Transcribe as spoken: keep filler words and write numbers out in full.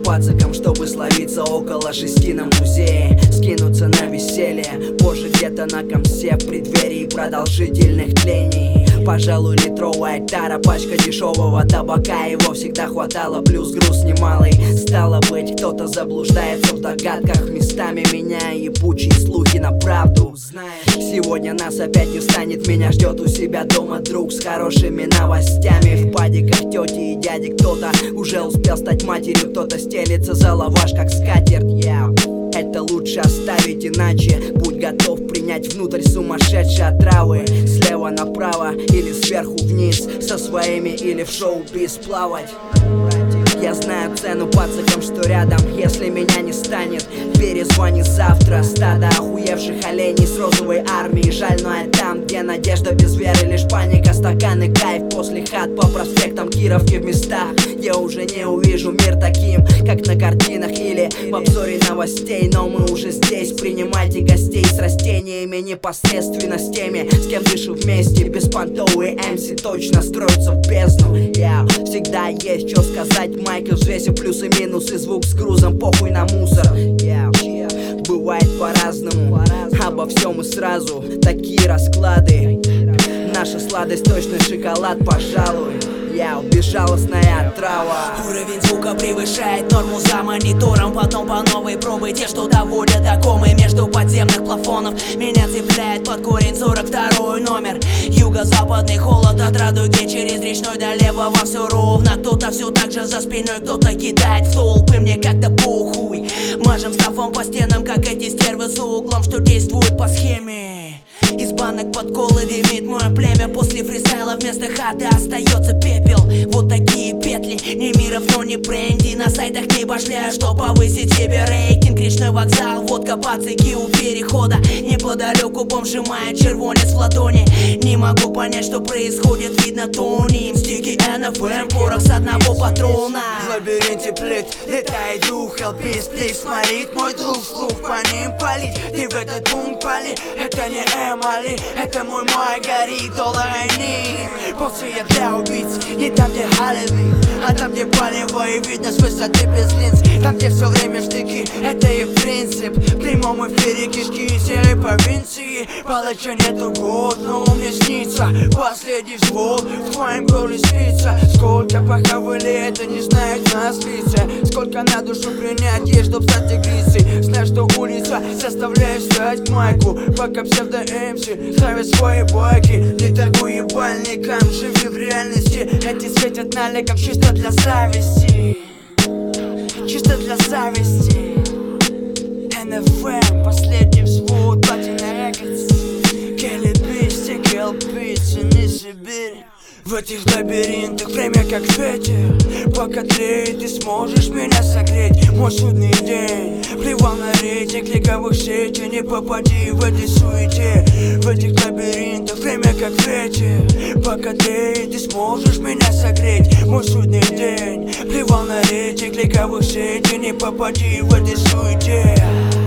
пацаком, чтобы словиться около шести на музее, скинуться на веселье, позже где-то на комсе в преддверии продолжительных тлений. Пожалуй, литровая тара, пачка дешевого табака, его всегда хватало, плюс груз немалый. Стало быть, кто-то заблуждается в догадках, местами меняя ебучие слухи на правду. Знаешь, сегодня нас опять не станет, меня ждет у себя дома друг с хорошими новостями. В падиках тети и дяди, кто-то уже успел стать матерью, кто-то стелится за лаваш, как скатерть. Yeah. Это лучше оставить, иначе будь готов принять внутрь сумасшедшие отравы. Слева направо или сверху вниз, со своими или в шоу-биз плавать. Я знаю цену пацакам, что рядом, если меня не станет, перезвони завтра. Стадо охуевших оленей с розовой армией. Жаль, но я там, где надежда без веры, лишь паника, стаканы, кайф после хат по проспектам Кировки в местах, я уже не увижу мир таким, как на картинах или в обзоре новостей. Но мы уже здесь, принимайте гостей с растениями, непосредственно с теми, с кем дышу вместе. Беспонтовые эм си точно строятся в бездну. Я всегда есть что сказать, Майкл взвесив плюсы минусы, звук с грузом, похуй на мусор. Yeah. Бывает по-разному, обо всем и сразу, такие расклады. Наша сладость точно шоколад, пожалуй. Я безжалостная отрава. Уровень звука превышает норму за монитором. Потом по новой пробы те, что доводят до комы между подземных плафонов. Меня цепляет под корень сорок второй номер. Юго-западный холод от Радуги через речной до левого все ровно. Кто-то все так же за спиной, кто-то кидает в толпы. Мне как-то похуй. Мажем стафом по стенам, как эти стервы за углом, что действуют по схеме. Из банок под колы дымит мое племя. После фристайла вместо хаты остается пепел. Вот такие петли, ни миров, но не бренди. На сайтах не башляю, что повысить себе рейтинг. Речной вокзал, водка, пацаки у перехода. Неподалеку бомж сжимает червонец в ладони. Не могу понять, что происходит, видно Тони. Стики эн эф эм, порох с одного патрона. В лабиринте плит, летает дух, Элпис, плиз, смотрит мой друг, вслух по ним палит. Ты в этот пункт пали, это не Эмали, это мой май, горит долларами. После я для убийц, не там, где Халли, а там, где палево и видно с высоты без линз. Там, где все время штыки, это и принцип. В прямом эфире кишки серой провинции. Палача нету год, но мне снится последний взвод, в твоем горле спится. Сколько похавали, это не знает нас лица. Сколько на душу принять, есть, чтоб стать тигрицей. Знаешь, что улица заставляет стать майку, пока псевдо-эм си ставят свои байки. Не торгуй ебальником, живи в реальности. Эти светят наликом чисто для зависти. Чисто для зависти. эн эф эм, последний взвод, Platina Records. Келли Бич, Стики Элпи, цени Сибирь. В этих лабиринтах время как ветер. Пока тлеет, ты сможешь меня согреть. Мой судный день плевал на рейтинг лиговых сетей. Не попади в этой суете. В этих лабиринтах время как ветер. Пока тлеет, ты сможешь меня согреть. Мой судный день плевал на рейтинг лиговых сетей. Не попади в этой суете.